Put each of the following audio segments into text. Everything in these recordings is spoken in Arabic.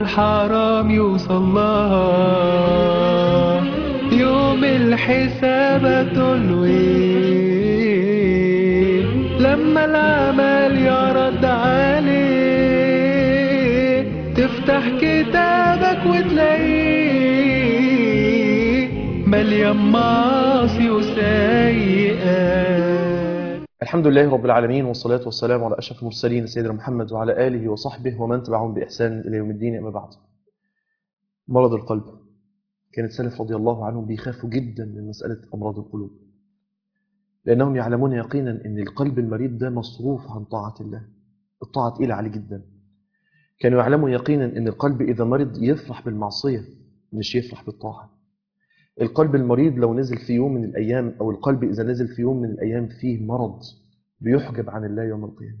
الحرام يوصل لها يوم الحساب هتقوله ايه لما العمل يرد عليه تفتح كتابك وتلاقيه مليان معاصي وسيئات. الحمد لله رب العالمين، والصلاة والسلام على أشرف المرسلين سيدنا محمد وعلى آله وصحبه ومن تبعهم بإحسان إلى يوم الدين. أما بعد، مرض القلب كان السلف رضي الله عنهم بيخافوا جدا من مسألة أمراض القلوب، لأنهم يعلمون يقينا أن القلب المريض ده مصروف عن طاعة الله، الطاعة تقيلة عليه جدا. كانوا يعلموا يقينا أن القلب إذا مرض يفرح بالمعصية مش يفرح بالطاعة. القلب المريض لو نزل في يوم من الأيام، أو القلب إذا نزل في يوم من الأيام فيه مرض، بيحجب عن الله يوم القيامة.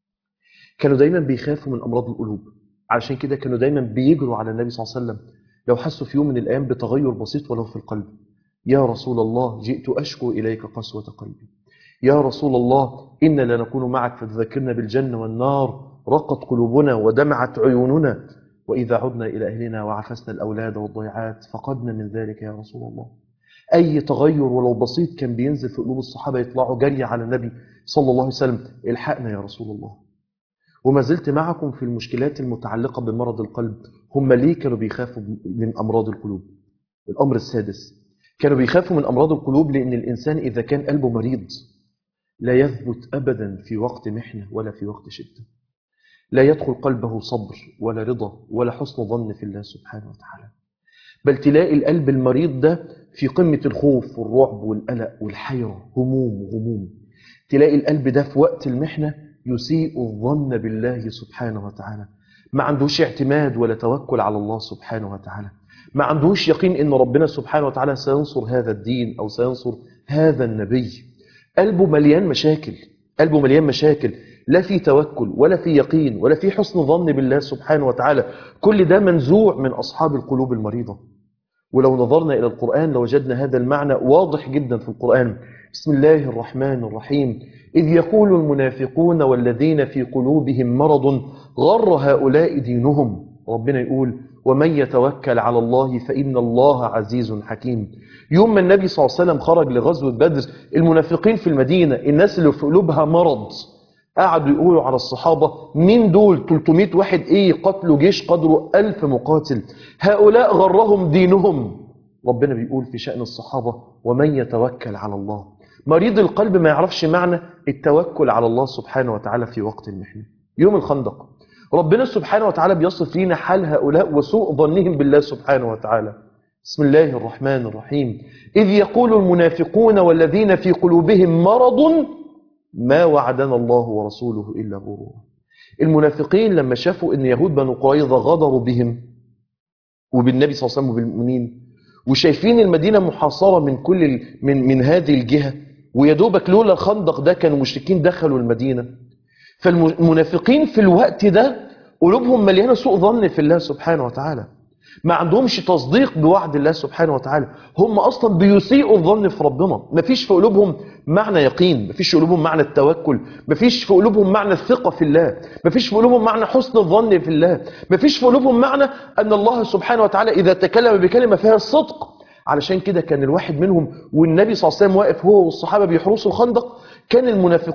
كانوا دايما بيخافوا من أمراض القلوب، علشان كده كانوا دايما بيجروا على النبي صلى الله عليه وسلم لو حسوا في يوم من الأيام بتغير بسيط ولو في القلب. يا رسول الله، جئت أشكو إليك قسوة قلبي. يا رسول الله، إنا لنكون معك فتذكرنا بالجنة والنار، رقت قلوبنا ودمعت عيوننا، وإذا عدنا إلى أهلنا وعفسنا الأولاد والضيعات فقدنا من ذلك يا رسول الله. أي تغير ولو بسيط كان بينزل في قلوب الصحابة، يطلعوا جري على النبي صلى الله عليه وسلم، الحقنا يا رسول الله. وما زلت معكم في المشكلات المتعلقة بمرض القلب. هم ليه كانوا بيخافوا من أمراض القلوب؟ الأمر السادس، كانوا بيخافوا من أمراض القلوب لأن الإنسان إذا كان قلبه مريض لا يثبت أبدا في وقت محنة ولا في وقت شدة. لا يدخل قلبه صبر ولا رضا ولا حسن ظن في الله سبحانه وتعالى، بل تلاقي القلب المريض ده في قمة الخوف والرعب والقلق والحيرة، هموم وغموم. تلاقي القلب ده في وقت المحنة يسيء الظن بالله سبحانه وتعالى، ما عندوش اعتماد ولا توكل على الله سبحانه وتعالى، ما عندوش يقين ان ربنا سبحانه وتعالى سينصر هذا الدين او سينصر هذا النبي. قلبه مليان مشاكل، قلبه مليان مشاكل، لا في توكل ولا في يقين ولا في حسن ظن بالله سبحانه وتعالى. كل ده منزوع من أصحاب القلوب المريضة. ولو نظرنا إلى القرآن لوجدنا هذا المعنى واضح جدا في القرآن. بسم الله الرحمن الرحيم: إذ يقول المنافقون والذين في قلوبهم مرض غر هؤلاء دينهم. ربنا يقول: ومن يتوكل على الله فإن الله عزيز حكيم. يوم ما النبي صلى الله عليه وسلم خرج لغزوة بدر، المنافقين في المدينة، الناس اللي في قلوبها مرض، قعدوا يقولوا على الصحابة: مين دول 300 واحد ايه قتلوا جيش قدره 1000 مقاتل، هؤلاء غرهم دينهم. ربنا بيقول في شأن الصحابة: ومن يتوكل على الله. مريض القلب ما يعرفش معنى التوكل على الله سبحانه وتعالى في وقت المحنة. يوم الخندق ربنا سبحانه وتعالى بيصف لنا حال هؤلاء وسوء ظنهم بالله سبحانه وتعالى. بسم الله الرحمن الرحيم: إذ يقول المنافقون والذين في قلوبهم مرض ما وعدنا الله ورسوله إلا غرورا. المنافقين لما شافوا أن يهود بنو قريظة غدروا بهم وبالنبي صلى الله عليه وسلم وبالمؤمنين، وشايفين المدينة محاصرة من هذه الجهة، ويدوبك لولا الخندق ده كانوا مشركين دخلوا المدينة. فالمنافقين في الوقت ده قلوبهم مليانة سوء ظن في الله سبحانه وتعالى، ما عندهمش تصديق بوعد الله سبحانه وتعالى، هم أصلا بيسيئوا الظن في ربنا. ما فيش في قلوبهم معنى يقين، ما فيش في قلوبهم معنى التوكل، ما فيش في قلوبهم معنى الثقة في الله، ما فيش في قلوبهم معنى حسن الظن في الله، ما فيش في قلوبهم معنى أن الله سبحانه وتعالى إذا تكلم بكلمة فيها الصدق. علشان كده كان الواحد منهم والنبي صلى الله عليه وسلم واقف هو والصحابة بيحرسوا الخندق، كان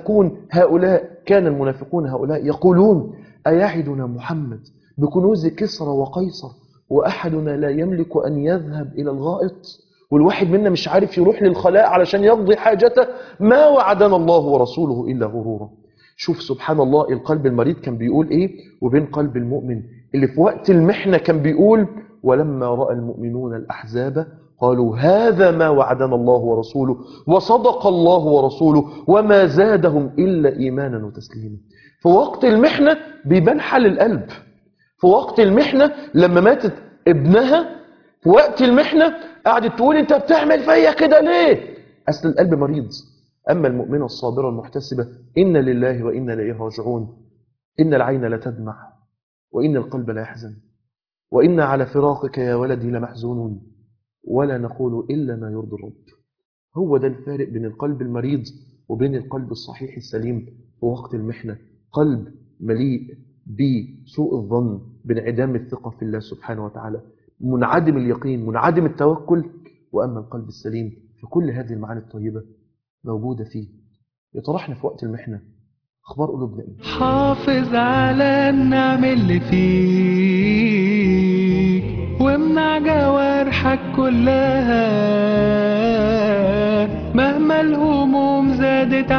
المنافقون هؤلاء يقولون: أيعدنا محمد بكنوز كسرى وقيصر وأحدنا لا يملك أن يذهب إلى الغائط؟ والواحد منا مش عارف يروح للخلاء علشان يقضي حاجته. ما وعدنا الله ورسوله إلا غرورا. شوف سبحان الله، القلب المريض كان بيقول إيه، وبين قلب المؤمن اللي في وقت المحنة كان بيقول: ولما رأى المؤمنون الأحزاب قالوا هذا ما وعدنا الله ورسوله وصدق الله ورسوله وما زادهم إلا إيمانا وتسليما. في وقت المحنة بيبان حال القلب. في وقت المحنة لما ماتت ابنها، في وقت المحنة قعدت تقول: انت بتعمل فيا كده ليه؟ أصل القلب مريض. أما المؤمنة الصابرة المحتسبة: إن لله وإنا إليه راجعون، إن العين لتدمع وإن القلب لا يحزن، وإنا على فراقك يا ولدي لمحزونون، ولا نقول إلا ما يرضي الرب. هو ده الفارق بين القلب المريض وبين القلب الصحيح السليم. في وقت المحنة قلب مليء بسوء الظن بانعدام الثقة في الله سبحانه وتعالى، منعدم اليقين، منعدم التوكل. وأما القلب السليم فكل هذه المعاني الطيبة موجودة فيه. يطرحنا في وقت المحنة أخبار قلوبنا إيه؟ حافظ على النعم اللي فيك وامنع جوارحك كلها مهما الهموم زادت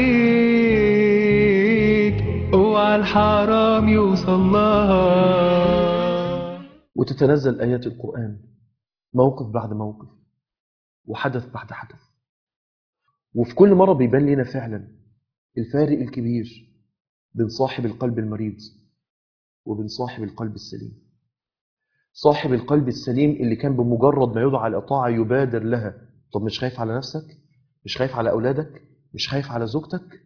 عليك، اوعى الحرام يوصل لها. وتتنزل آيات القرآن موقف بعد موقف وحدث بعد حدث، وفي كل مرة بيبان لنا فعلا الفارق الكبير بين صاحب القلب المريض وبين صاحب القلب السليم. صاحب القلب السليم اللي كان بمجرد ما يدعى على الطاعة يبادر لها. طب مش خايف على نفسك؟ مش خايف على أولادك؟ مش خايف على زوجتك؟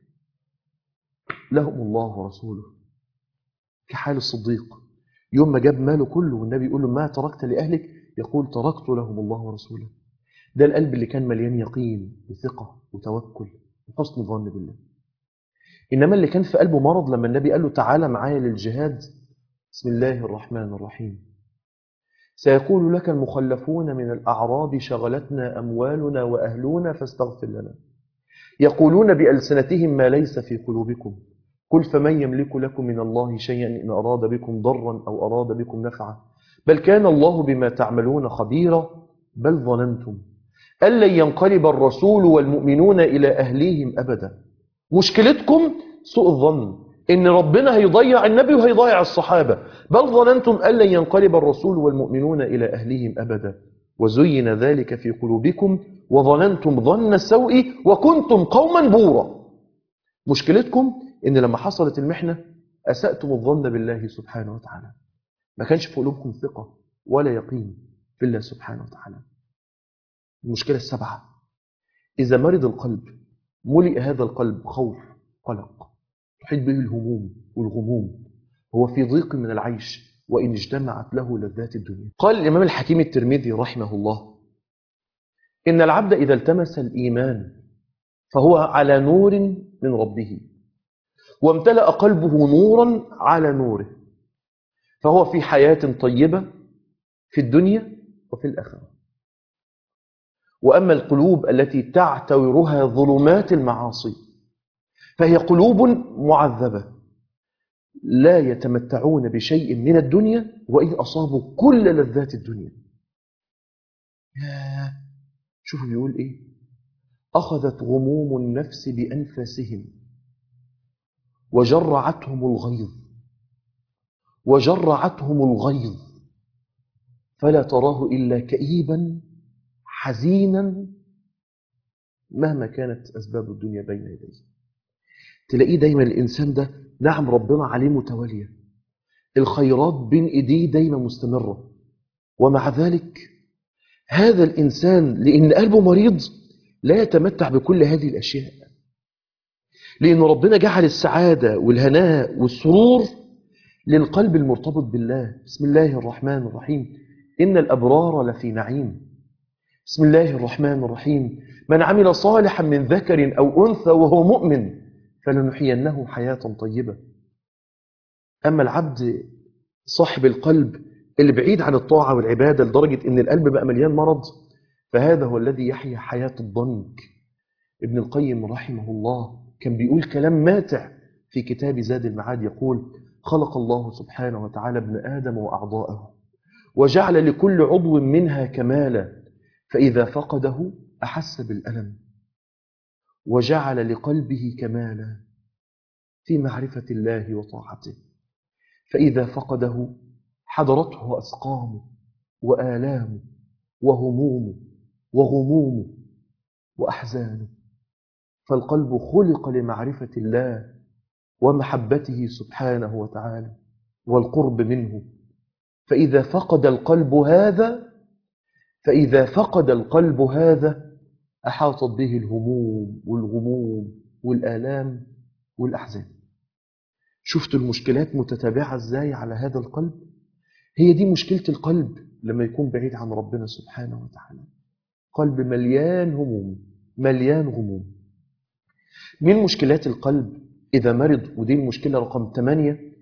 لهم الله ورسوله. كحال الصديق يوم ما جاب ماله كله والنبي يقول له ما تركت لأهلك، يقول تركت لهم الله ورسوله. ده القلب اللي كان مليان يقين وثقة وتوكل وحسن ظن بالله. إنما اللي كان في قلبه مرض لما النبي قال له تعالى معايا للجهاد، بسم الله الرحمن الرحيم، سيقول لك المخلفون من الأعراب شغلتنا أموالنا وأهلنا فاستغفر لنا، يقولون بألسنتهم ما ليس في قلوبكم، قل فمن يملك لكم من الله شيئا إن أراد بكم ضرا أو أراد بكم نفعا، بل كان الله بما تعملون خبيرا، بل ظننتم أن لن ينقلب الرسول والمؤمنون إلى أهليهم أبدا. مشكلتكم سوء الظن إن ربنا هيضيع النبي وهيضيع الصحابة. بل ظننتم أن لن ينقلب الرسول والمؤمنون إلى أهليهم أبدا وزين ذلك في قلوبكم وظننتم ظن السوء وكنتم قوما بورا. مشكلتكم إن لما حصلت المحنة أسأتم الظن بالله سبحانه وتعالى، ما كانش في قلوبكم ثقة ولا يقين في الله سبحانه وتعالى. المشكلة السبعة: إذا مرض القلب ملئ هذا القلب خوف قلق تحيط به الهموم والغموم، هو في ضيق من العيش وإن اجتمعت له لذات الدنيا. قال الإمام الحكيم الترمذي رحمه الله: إن العبد إذا التمس الإيمان فهو على نور من ربه وامتلأ قلبه نورا على نوره، فهو في حياة طيبة في الدنيا وفي الآخرة. وأما القلوب التي تعتورها ظلمات المعاصي فهي قلوب معذبة لا يتمتعون بشيء من الدنيا وإن أصابوا كل لذات الدنيا. شوفوا بيقول إيه: أخذت غموم النفس بأنفاسهم وجرعتهم الغيظ فلا تراه إلا كئيبا حزينا مهما كانت أسباب الدنيا بين يديه. تلاقيه دايما الإنسان ده نعم ربنا عليه متوالية، الخيرات بين إيديه دايما مستمرة، ومع ذلك هذا الإنسان لأن قلبه مريض لا يتمتع بكل هذه الأشياء، لأن ربنا جعل السعادة والهناء والسرور للقلب المرتبط بالله. بسم الله الرحمن الرحيم: إن الأبرار لفي نعيم. بسم الله الرحمن الرحيم: من عمل صالحا من ذكر أو أنثى وهو مؤمن فلنحيينه حياة طيبة. أما العبد صاحب القلب اللي بعيد عن الطاعة والعبادة لدرجة أن القلب بقى مليان مرض، فهذا هو الذي يحيا حياة الضنك. ابن القيم رحمه الله كان بيقول كلام ماتع في كتاب زاد المعاد، يقول: خلق الله سبحانه وتعالى ابن آدم وأعضاءه وجعل لكل عضو منها كمالا، فإذا فقده أحس بالألم، وجعل لقلبه كمالا في معرفة الله وطاعته، فإذا فقده حضرته أسقامه وآلامه وهمومه وغمومه وأحزانه. فالقلب خلق لمعرفة الله ومحبته سبحانه وتعالى والقرب منه، فإذا فقد القلب هذا أحاطت به الهموم والغموم والآلام والأحزان. شفتوا المشكلات متتابعة ازاي على هذا القلب؟ هي دي مشكلة القلب لما يكون بعيد عن ربنا سبحانه وتعالى. قلب مليان غموم. من مشكلات القلب إذا مرض، ودي المشكلة رقم 8: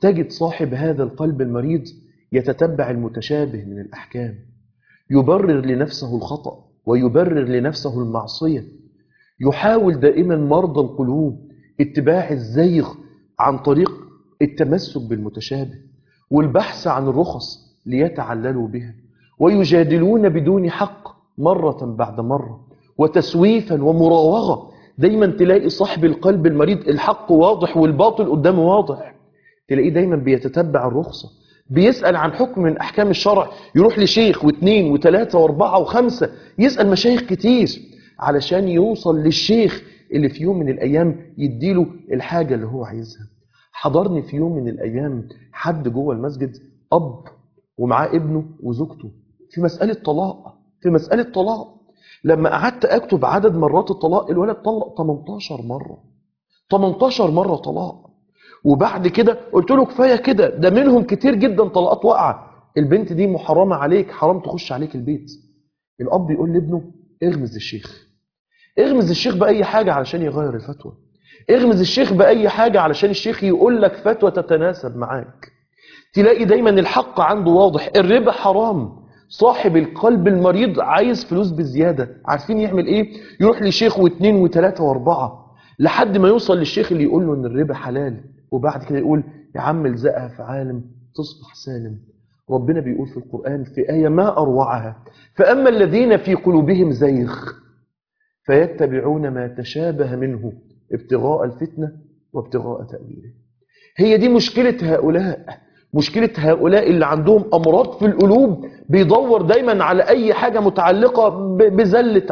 تجد صاحب هذا القلب المريض يتتبع المتشابه من الأحكام، يبرر لنفسه الخطأ ويبرر لنفسه المعصية، يحاول دائما مرضى القلوب اتباع الزيغ عن طريق التمسك بالمتشابه والبحث عن الرخص ليتعللوا بها، ويجادلون بدون حق مرة بعد مرة وتسويفا ومراوغة. دايما تلاقي صاحب القلب المريض الحق واضح والباطل قدامه واضح، تلاقيه دايما بيتتبع الرخصة، بيسأل عن حكم من أحكام الشرع، يروح لشيخ واثنين وثلاثة واربعة وخمسة، يسأل مشايخ كتير علشان يوصل للشيخ اللي في يوم من الأيام يديله الحاجة اللي هو عايزها. حضرني في يوم من الأيام حد جوه المسجد، أب ومعاه ابنه وزوجته في مسألة طلاق. لما قعدت أكتب عدد مرات الطلاق، الولد طلق 18 مرة، 18 مرة طلاق. وبعد كده قلت له كفاية كده، ده منهم كتير جدا طلقات واقعة، البنت دي محرمة عليك، حرام تخش عليك البيت. الأب يقول لابنه اغمز الشيخ، اغمز الشيخ بأي حاجة علشان يغير الفتوى، اغمز الشيخ بأي حاجة علشان الشيخ يقول لك فتوى تتناسب معاك. تلاقي دايما الحق عنده واضح، الربا حرام، صاحب القلب المريض عايز فلوس بزيادة، عارفين يعمل ايه؟ يروح لشيخ واثنين وثلاثة واربعة لحد ما يوصل للشيخ اللي يقول له ان الربا حلال، وبعد كده يقول يا عم الزقها في عالم تصبح سالم. ربنا بيقول في القرآن في آية ما أروعها، فأما الذين في قلوبهم زيغ فيتبعون ما تشابه منه ابتغاء الفتنة وابتغاء تأويله. هي دي مشكلة هؤلاء اللي عندهم أمراض في القلوب، بيدور دايما على أي حاجة متعلقة بزلة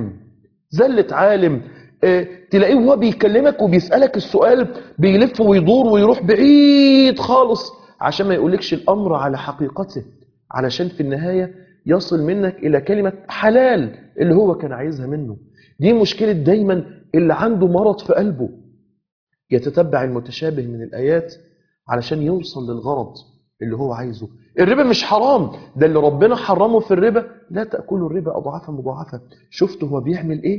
عالم. تلاقيه هو بيكلمك وبيسألك السؤال بيلف ويدور ويروح بعيد خالص عشان ما يقولكش الأمر على حقيقته، علشان في النهاية يصل منك إلى كلمة حلال اللي هو كان عايزها منه. دي مشكلة دايما اللي عنده مرض في قلبه، يتتبع المتشابه من الآيات علشان يوصل للغرض اللي هو عايزه. الربا مش حرام، ده اللي ربنا حرمه في الربا، لا تأكلوا الربا أضعافا مضاعفة. شفتوا هو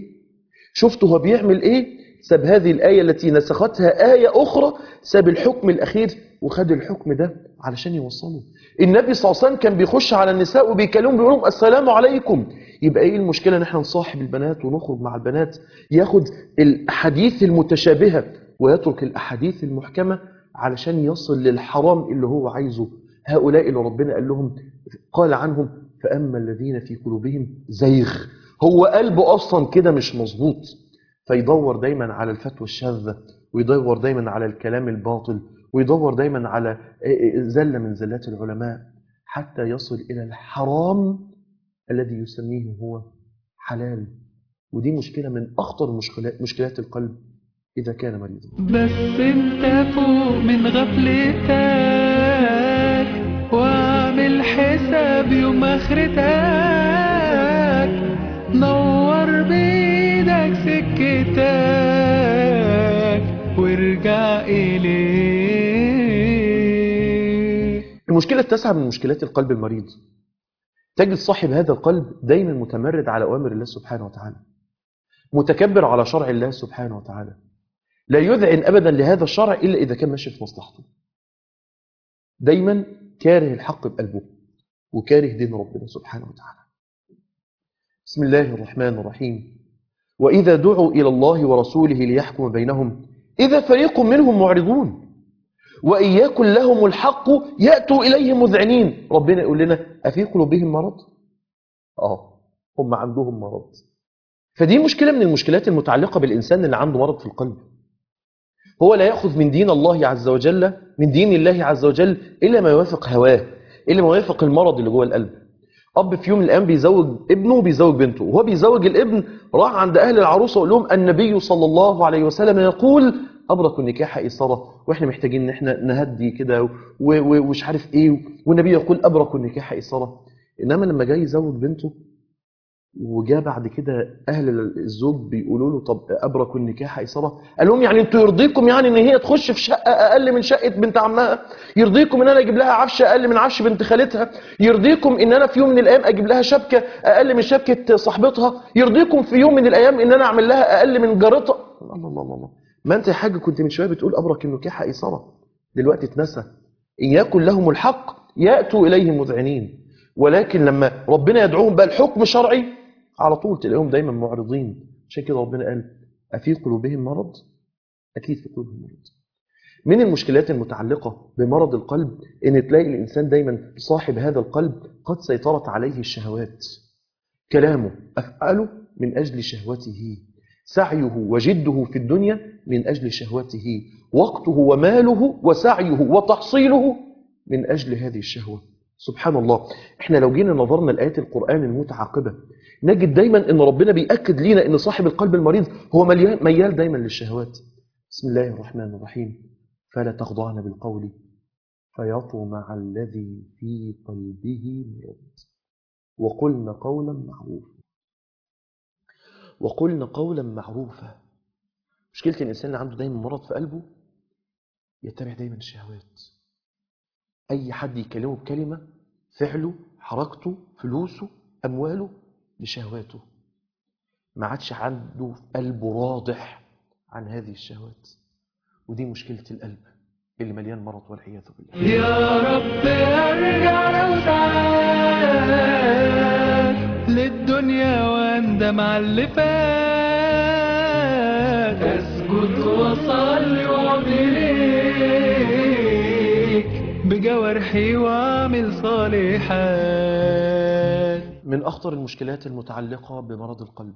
بيعمل إيه؟ ساب هذه الآية التي نسختها آية أخرى، ساب الحكم الأخير وخد الحكم ده علشان يوصله. النبي صلى الله عليه وسلم كان بيخش على النساء وبيكلمهم بيقولهم السلام عليكم. يبقى إيه المشكلة ان احنا نصاحب البنات ونخرج مع البنات؟ ياخد الأحاديث المتشابهة ويترك الأحاديث المحكمة علشان يصل للحرام اللي هو عايزه. هؤلاء اللي ربنا قال عنهم فأما الذين في قلوبهم زيغ، هو قلبه أصلا كده مش مظبوط، فيدور دايما على الفتوى الشاذة، ويدور دايما على الكلام الباطل، ويدور دايما على زلة من زلات العلماء حتى يصل إلى الحرام الذي يسميه هو حلال. ودي مشكلة من أخطر مشكلات القلب إذا كان مريضا. بس انت فوق من غفلتك واعمل حساب يوم اخرتك، نور بيدك سكتك وارجع إليه. المشكلة التاسعة من مشكلات القلب المريض، تجد صاحب هذا القلب دايما متمرد على أوامر الله سبحانه وتعالى، متكبر على شرع الله سبحانه وتعالى، لا يذعن أبدا لهذا الشرع إلا إذا كان ماشي في مصلحته. دايما كاره الحق بقلبه وكاره دين ربنا سبحانه وتعالى. بسم الله الرحمن الرحيم. وإذا دعوا إلى الله ورسوله ليحكم بينهم إذا فريق منهم معرضون وإن يكن لهم الحق يأتوا إليه مذعنين. ربنا يقول لنا أفي قلوبهم مرض؟ هم عندهم مرض. فدي مشكلة من المشكلات المتعلقة بالإنسان اللي عنده مرض في القلب. هو لا يأخذ من دين الله عز وجل، من دين الله عز وجل، إلا ما يوافق هواه، إلا ما يوافق المرض اللي جوه القلب. أب في يوم من الأيام بيزوج ابنه وبيزوج بنته، وهو بيزوج الابن راح عند أهل العروسة وقال لهم النبي صلى الله عليه وسلم يقول أبرك النكاح إيسرة، وإحنا محتاجين إن إحنا نهدي كده ومش عارف إيه، والنبي يقول أبرك النكاح إيسرة. إنما لما جاي يزوج بنته وجاء بعد كده أهل الزوج بيقولوا له طب أبرك النكاح إيسرة، قال لهم يعني أنتوا يرضيكم يعني إن هي تخش في شقة أقل من شقة بنت عمها؟ يرضيكم إن أنا أجيب لها عفش أقل من عفش بنت خالتها؟ يرضيكم إن أنا في يوم من الأيام أجيب لها شبكة أقل من شبكة صاحبتها؟ يرضيكم في يوم من الأيام إن أنا أعمل لها أقل من جارتها؟ الله الله الله، ما أنت يا حاج كنت من شوية بتقول أبرك النكاح إيسرة. دلوقتي اتنسى. إن يكن لهم الحق يأتوا إليه مذعنين، ولكن لما ربنا يدعوهم بقى الحكم شرعي على طول تلاقيهم دايما معرضين. عشان كده ربنا قال أفي قلوبهم مرض؟ أكيد في قلوبهم مرض. من المشكلات المتعلقة بمرض القلب إن تلاقي الإنسان دايما صاحب هذا القلب قد سيطرت عليه الشهوات. كلامه أفعاله من أجل شهوته، سعيه وجده في الدنيا من أجل شهوته، وقته وماله وسعيه وتحصيله من أجل هذه الشهوة. سبحان الله. احنا لو جينا نظرنا لآيات القرآن المتعاقبة نجد دايما ان ربنا بيأكد لنا ان صاحب القلب المريض هو ميال دايما للشهوات. بسم الله الرحمن الرحيم. فلا تخضعن بالقول فيطمع الذي في قلبه مرض وقلن قولا معروفا. وقلن قولا معروفا. مشكلة الإنسان اللي عنده دايما مرض في قلبه يتبع دايما الشهوات. أي حد يكلمه بكلمة، فعله، حركته، فلوسه، أمواله، لشهواته. ما عادش عنده في قلبه راضح عن هذه الشهوات. ودي مشكلة القلب اللي مليان مرض والعياذ بالله. يا رب ارجع لو ساعات للدنيا واندم على اللي فات، اسجد واصلي واعمليك بجوارحي واعمل صالحات. من أخطر المشكلات المتعلقة بمرض القلب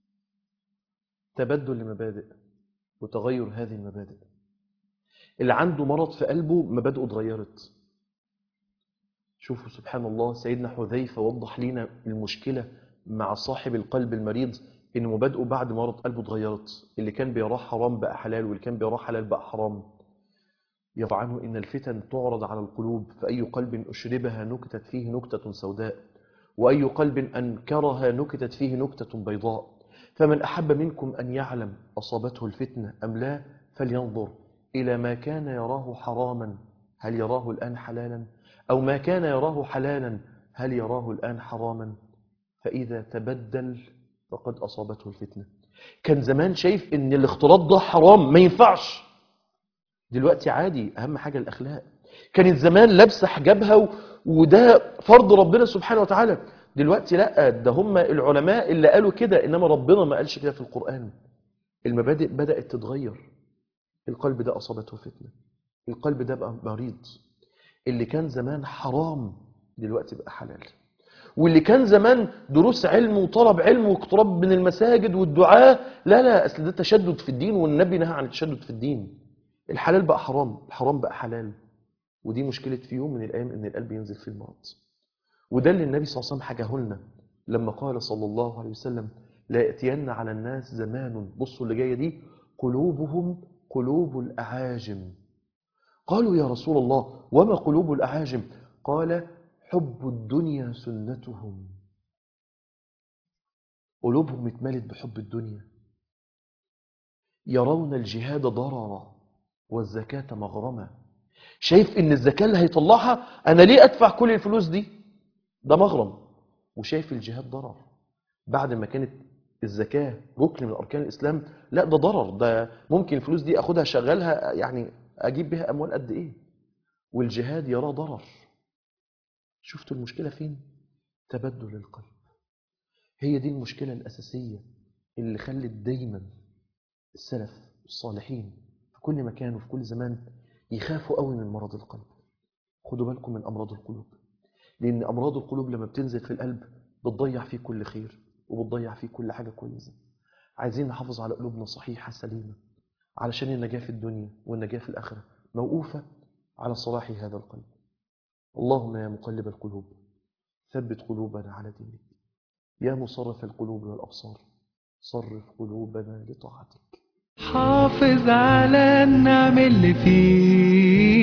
تبدل المبادئ وتغير هذه المبادئ. اللي عنده مرض في قلبه مبادئه اتغيرت. شوفوا سبحان الله، سيدنا حذيفة وضح لنا المشكلة مع صاحب القلب المريض إن مبادئه بعد مرض قلبه اتغيرت. اللي كان بيراه حرام بقى حلال، واللي كان بيراه حلال بقى حرام. يرفع عنه إن الفتن تعرض على القلوب، فأي قلب أشربها نكتت فيه نكتة سوداء، وأي قلب أنكرها نكتت فيه نكتة بيضاء. فمن أحب منكم أن يعلم أصابته الفتنة أم لا فلينظر إلى ما كان يراه حراما هل يراه الآن حلالا، أو ما كان يراه حلالا هل يراه الآن حراما، فإذا تبدل فقد أصابته الفتنة. كان زمان شايف إن الاختلاط ده حرام ما ينفعش، دلوقتي عادي، أهم حاجة الأخلاق. كانت زمان لابسة حجابها وده فرض ربنا سبحانه وتعالى، دلوقتي لا، ده هم العلماء اللي قالوا كده، إنما ربنا ما قالش كده في القرآن. المبادئ بدأت تتغير. القلب ده أصابته فتنة، القلب ده بقى مريض. اللي كان زمان حرام دلوقتي بقى حلال، واللي كان زمان دروس علم وطلب علم واقتراب من المساجد والدعاء، لا أصل ده تشدد في الدين والنبي نهى عن التشدد في الدين. الحلال بقى حرام، الحرام بقى حلال. ودي مشكلة في يوم من الأيام إن القلب ينزل فيه المرض. وده اللي النبي صلى الله عليه وسلم حكاه لنا لما قال صلى الله عليه وسلم لا يأتين على الناس زمان، بصوا اللي جاية دي، قلوبهم قلوب الأعاجم. قالوا يا رسول الله وما قلوب الأعاجم؟ قال حب الدنيا سنتهم. قلوبهم اتملت بحب الدنيا. يرون الجهاد ضررا والزكاة مغرما. شايف ان الزكاة اللي هيطلعها انا ليه ادفع كل الفلوس دي، ده مغرم. وشايف الجهاد ضرر، بعد ما كانت الزكاة ركن من اركان الاسلام، لا ده ضرر، ده ممكن الفلوس دي اخدها شغلها يعني اجيب بها اموال قد ايه، والجهاد يراه ضرر. شفتوا المشكلة فين؟ تبدل القلب. هي دي المشكلة الأساسية اللي خلت دايما السلف الصالحين في كل مكان وفي كل زمان يخافوا قوي من مرض القلب. خدوا بالكم من أمراض القلوب، لأن أمراض القلوب لما بتنزل في القلب بتضيع فيه كل خير وبتضيع فيه كل حاجة كويسة. عايزين نحافظ على قلوبنا صحيحة سليمة علشان النجاة في الدنيا والنجاة في الآخرة موقوفة على صلاح هذا القلب. اللهم يا مقلب القلوب ثبت قلوبنا على دينك، يا مصرف القلوب والأبصار صرف قلوبنا لطاعتك. حافظ على النعم اللي فيك